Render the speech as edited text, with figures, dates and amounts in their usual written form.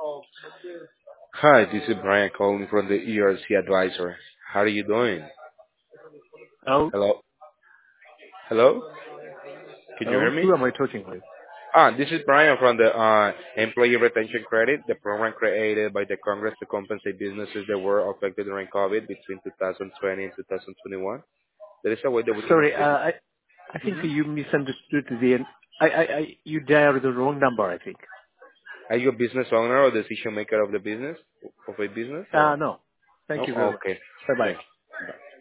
Hi, this is Brian calling from the ERC Advisor. How are you doing? Oh, Hello? Hello? Can you hear oh, me? who am I talking with? This is Brian from the Employee Retention Credit, the program created by the Congress to compensate businesses that were affected during COVID between 2020 and 2021. There is a way that we can Sorry, assist. I think Hmm. you misunderstood you dialed the wrong number, I think. Are you a business owner or decision maker of the business, of a business? Or No. no? Thank you very much. Okay. Bye-bye. Thank you. Bye.